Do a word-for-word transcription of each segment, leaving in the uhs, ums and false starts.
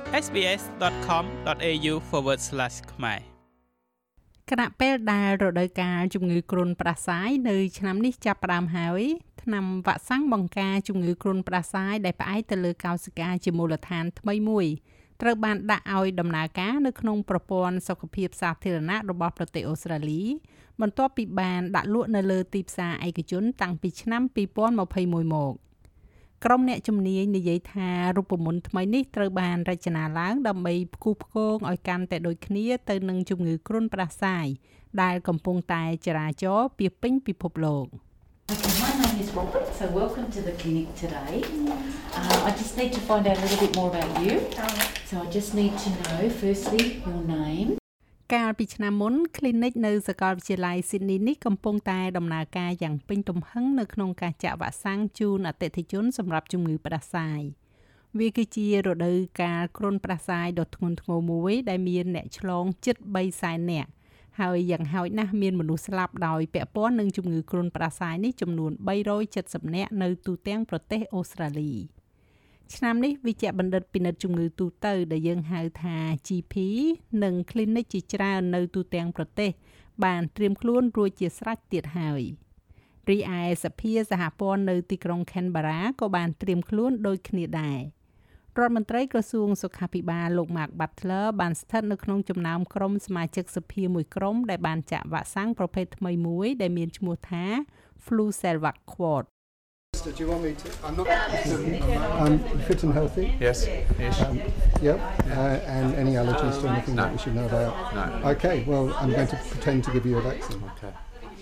sbs.com.au forward slash ខ្មែរគណៈពេលដែលរដូវកាលជំងឺគ្រុនផ្ដាសាយនៅឆ្នាំនេះចាប់ផ្ដើមហើយថ្នាំវ៉ាក់សាំងបង្ការជំងឺគ្រុនផ្ដាសាយដែលផ្អែកទៅលើកោសិកាជាមូលដ្ឋានថ្មីមួយត្រូវបានដាក់ឲ្យដំណើរការនៅក្នុងប្រព័ន្ធសុខភាពសាធារណៈរបស់ប្រទេសអូស្ត្រាលីបន្ទាប់ពីបានដាក់លក់នៅលើទីផ្សារឯកជនតាំងពីឆ្នាំពីរពាន់ម្ភៃមួយមកក្រុមអ្នកជំនាញនិយាយថារូបមន្តថ្មីនេះត្រូវបានរចនាឡើងដើម្បីផ្គូផ្គងឲ្យកាន់តែដូចគ្នាទៅនឹងជំងឺគ្រុនផ្ដាសាយដែលកំពុងតែចរាចរពាសពេញពិភពលោក Okay, my name is Robert, so welcome to the clinic today. Uh, I just need to find out a little bit more about you. So I just need to know, firstly, your name. កាលពីឆ្នាំមុន clinic នៅសាកលវិទ្យាល័យ Sydney នេះកំពុងតែដំណើរការយ៉ាងពេញទំហឹងនៅក្នុងការចាក់វ៉ាក់សាំងជូនអតិថិជនសម្រាប់ជំងឺផ្ដាសាយវាគឺជារដូវកាលគ្រុនផ្ដាសាយដ៏ធ្ងន់ធ្ងរមួយដែលមានអ្នកឆ្លងជិតបីសែននាក់ហើយយ៉ាងហោចណាស់មានមនុស្សស្លាប់ដោយពាក់ព័ន្ធនឹងជំងឺគ្រុនផ្ដាសាយនេះចំនួនបីរយเจ็ดสิบនាក់នៅទូទាំងប្រទេសអូស្ត្រាលីឆ្នាំនេះវិជ្ជបណ្ឌិតពិនិត្យជំងឺទូទៅដែលយើងហៅថា G P និង clinic ជាច្រើននៅទូទាំងប្រទេសបានត្រៀមខ្លួនរួចជាស្រេចទៀតហើយរីឯសភាសហព័ន្ធនៅទីក្រុង Canberra ក៏បានត្រៀមខ្លួនដូចគ្នាដែររដ្ឋមន្ត្រីក្រសួងសុខាភិបាលលោក Mark Butler បានស្ថិតនៅក្នុងចំណោមក្រុមសមាជិកសភាមួយក្រុមដែលបានចាក់វ៉ាក់សាំងប្រភេទថ្មីមួយដែលមានឈ្មោះថា Flucelvax Quad Do you want me to? I'm not. I'm fit and healthy. Yes. Yes. Um, yep. Uh, and any allergies to anything no. that we should know about? No. Okay. Well, I'm going to pretend to give you a vaccine. Okay.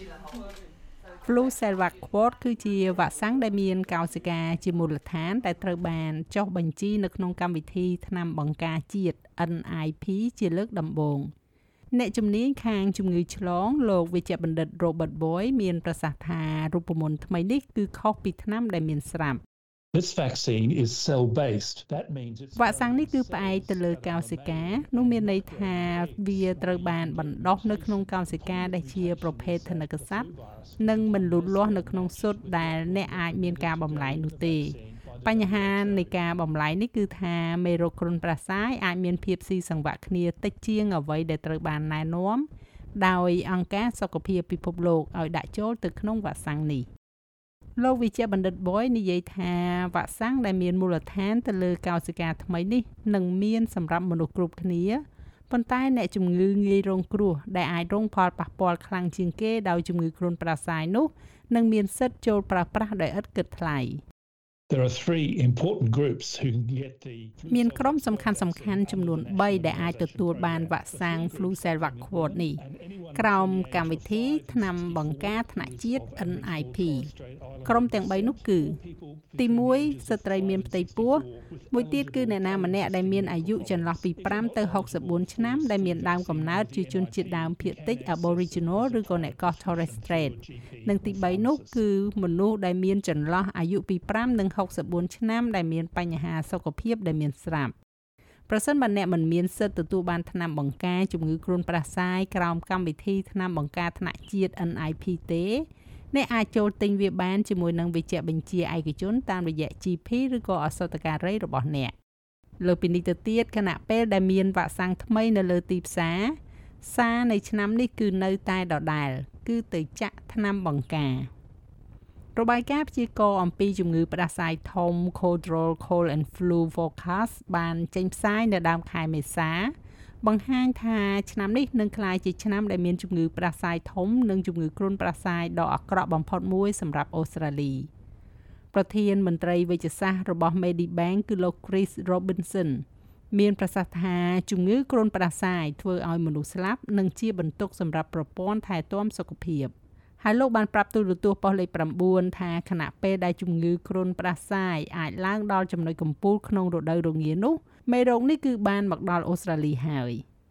Flucelvax Quad គឺជាវ៉ាក់សាំងដែលមានកោសិកាជាមូលដ្ឋានដែលត្រូវបានចុះបញ្ជីនៅក្នុងកម្មវិធីថ្នាំបង្ការជាតិ N I P ជាលើកដំបូងអ្នកជំនាញខាងជំងឺឆ្លងលោកវិជ្ជបណ្ឌិត Robert Boy មានប្រសាសន៍ថារូបមន្តថ្មីនេះគឺខុសពីថ្នាំដែលមានស្រាប់ This vaccine is cell based. That means it's វ៉ាក់សាំងនេះគឺផ្អែកទៅលើកោសិកានោះមានន័យថាវាត្រូវបានបណ្ដុះនៅក្នុងកោសិកាដែលជាប្រភេទថនិកសត្វនិងមិនលូតលាស់នៅក្នុងស៊ុតដែលអ្នកអាចមានការបំលែងនោះទេបញ្ហានៃការបំលែងនេះគឺថាមេរោគគ្រុនផ្ដាសាយអាចមានភាពស៊ីសង្វាក់គ្នាតិចជាងអ្វីដែលត្រូវបានណែនាំដោយអង្គការសុខភាពពិភពលោកឲ្យដាក់ចូលទៅក្នុងវ៉ាក់សាំងនេះលោកវិជ្ជបណ្ឌិត Boy និយាយថាវ៉ាក់សាំងដែលមានមូលដ្ឋានទៅលើកោសិកាថ្មីនេះនឹងមានសម្រាប់មនុស្សគ្រប់គ្នាប៉ុន្តែអ្នកជំងឺងាយរងគ្រោះដែលអាចរងផលប៉ះពាល់ខ្លាំងជាងគេដោយជំងឺគ្រុនផ្ដាសាយនោះនឹងមានសិទ្ធិចូលប្រើប្រាស់ដោយឥតគិតថ្លៃ There are three important groups who can get the មានក្រុមសំខាន់សំខាន់ចំនួនបីដែលអាចទទួលបានវ៉ាក់សាំង Flucelvax Quad នេះក្រោមកម្មវិធីថ្នាំបង្ការថ្នាក់ជាតិ N I P ក្រុមទាំងបីនោះគឺទីមួយស្ត្រីមានផ្ទៃពោះមួយទៀតគឺអ្នកណាម្នាក់ដែលមានអាយុចន្លោះពីfiveទៅsixty-fourឆ្នាំដែលមានដើមកំណើតជាជនជាតិដើមភាគតិច Aboriginal ឬក៏អ្នកកោះ Torres Strait និងទីបីនោះគឺមនុស្សដែលមានចន្លោះអាយុពីfiveនិងsixty-fourឆ្នាំដែលមានបញ្ហាសុខភាពដែលមានស្រាប់ប្រសិនបើអ្នកមិនមានសិទ្ធិទទួលបានថ្នាំបង្ការជំងឺគ្រុនផ្ដាសាយក្រោមកម្មវិធីថ្នាំបង្ការថ្នាក់ជាតិ N I P ទេអ្នកអាចចូលទិញវាបានជាមួយនឹងវេជ្ជបញ្ជាឯកជនតាមរយៈ G P ឬក៏ឱសថការីរបស់អ្នកលើពីនេះទៅទៀតគណៈពេលដែលមានវ៉ាក់សាំងថ្មីនៅលើទីផ្សារសារនៃឆ្នាំនេះគឺនៅតែដដែលគឺទៅចាក់ថ្នាំបង្ការរបាយការណ៍ព្យាករណ៍អំពីជំងឺផ្ដាសាយធំ Coldroll Cold and Flu Forecast បានចេញផ្សាយនៅដើមខែមេសាបង្ហាញថាឆ្នាំនេះនឹងក្លាយជាឆ្នាំដែលមានជំងឺផ្ដាសាយធំនិងជំងឺគ្រុនផ្ដាសាយដ៏អាក្រក់បំផុតមួយសម្រាប់អូស្ត្រាលីប្រធានមន្ត្រីវេជ្ជសាស្ត្ររបស់ Medibank គឺលោក Chris Robinson មានប្រសាសន៍ថាជំងឺគ្រុនផ្ដាសាយធ្វើឲ្យមនុស្សស្លាប់និងជាបន្ទុកសម្រាប់ប្រព័ន្ធថែទាំសុខភាពហើយលោកបានប្រាប់ទូរទស្សន៍ប៉ុស្តិ៍លេខnineថាខណៈពេលដែលជំងឺគ្រុនផ្ដាសាយអាចឡើងដល់ចំណុចកំពូលក្នុងរដូវរងានោះមេរោគនេះគឺបានមកដល់អូស្ត្រាលីហើយ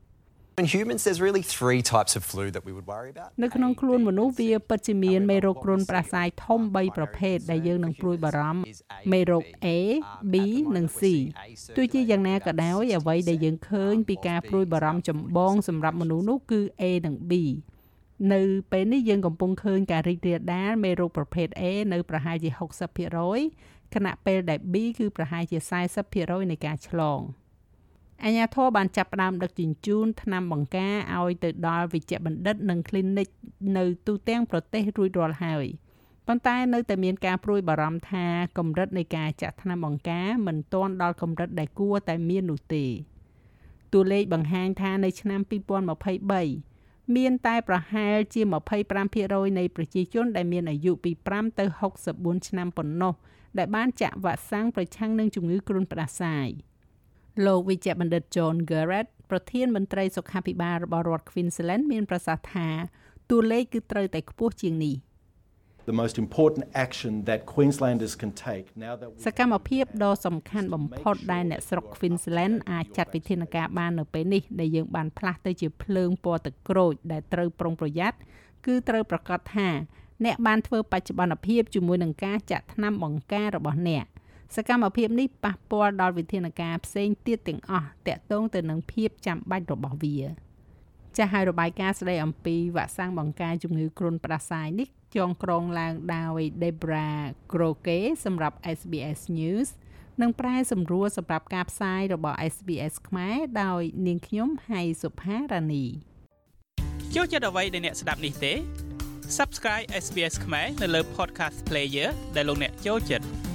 In humans there's really three types of flu that we would worry about នៅក្នុងខ្លួនមនុស្សវាពិតជាមានមេរោគគ្រុនផ្ដាសាយធំthreeប្រភេទដែលយើងនឹងព្រួយបារម្ភមេរោគ A B និង C ទោះជាយ៉ាងណាក៏ដោយអ្វីដែលយើងឃើញពីការព្រួយបារម្ភចម្បងសម្រាប់មនុស្សនោះគឺ A និង B នៅពេលនេះយើងកំពុងឃើញការរីករាលដាលមេរោគប្រភេទ A នៅប្រហែលជាsixty percent ខណៈពេលដែល B គឺប្រហែលជាforty percent នៃការឆ្លងអាជ្ញាធរបានចាប់ផ្ដើមដឹកជញ្ជូនថ្នាំបង្ការឲ្យទៅដល់វេជ្ជបណ្ឌិតនិង clinic នៅទូទាំងប្រទេសរួចរាល់ហើយប៉ុន្តែនៅតែមានការព្រួយបារម្ភថាកម្រិតនៃការចាក់ថ្នាំបង្ការមិនទាន់ដល់កម្រិតដែលគួរតែមាននោះទេតួលេខបង្ហាញថានៅឆ្នាំtwo thousand twenty-threeមានតែប្រហែលជាtwenty-five percent នៃប្រជាជនដែលមានអាយុពីfiveទៅsixty-fourឆ្នាំប៉ុណ្ណោះដែលបានចាក់វ៉ាក់សាំងប្រឆាំងនឹងជំងឺគ្រុនផ្ដាសាយលោកវិជ្ជបណ្ឌិត John Garrett ប្រធានមន្ត្រីសុខាភិបាលរបស់រដ្ឋ Queensland មានប្រសាសន៍ថាតួលេខគឺត្រូវតែខ្ពស់ជាងនេះ The most important action that Queenslanders can take now that សកម្មភាពដ៏សំខាន់បំផុតដែលអ្នកស្រុក Queensland អាចចាត់វិធានការបាននៅពេលនេះដែលយើងបានផ្លាស់ទៅជាភ្លើងពណ៌ទឹកក្រូចដែលត្រូវប្រុងប្រយ័ត្នគឺត្រូវប្រកាសថាអ្នកបានធ្វើបច្ចុប្បន្នភាពជាមួយនឹងការចាក់ថ្នាំបង្ការរបស់អ្នកសកម្មភាពនេះប៉ះពាល់ដល់វិធានការផ្សេងទៀតទាំងអស់ទាក់ទងទៅនឹងភាពចាំបាច់របស់វាចាស់ហើយរបាយការណ៍ស្ដីអំពីវ៉ាក់សាំងបង្ការជំងឺគ្រុនផ្ដាសាយនេះចងក្រងឡើងដោយ Debra Groke សម្រាប់ S B S News និងប្រែសម្រួលសម្រាប់ការផ្សាយរបស់ S B S ខ្មែរដោយនាងខ្ញុំហៃសុផារ៉ានីចូលចិត្តអ្វីដែលអ្នកស្ដាប់នេះទេ Subscribe เอส บี เอส ខ្មែរនៅលើ Podcast Player ដែលលោកអ្នកចូលចិត្ត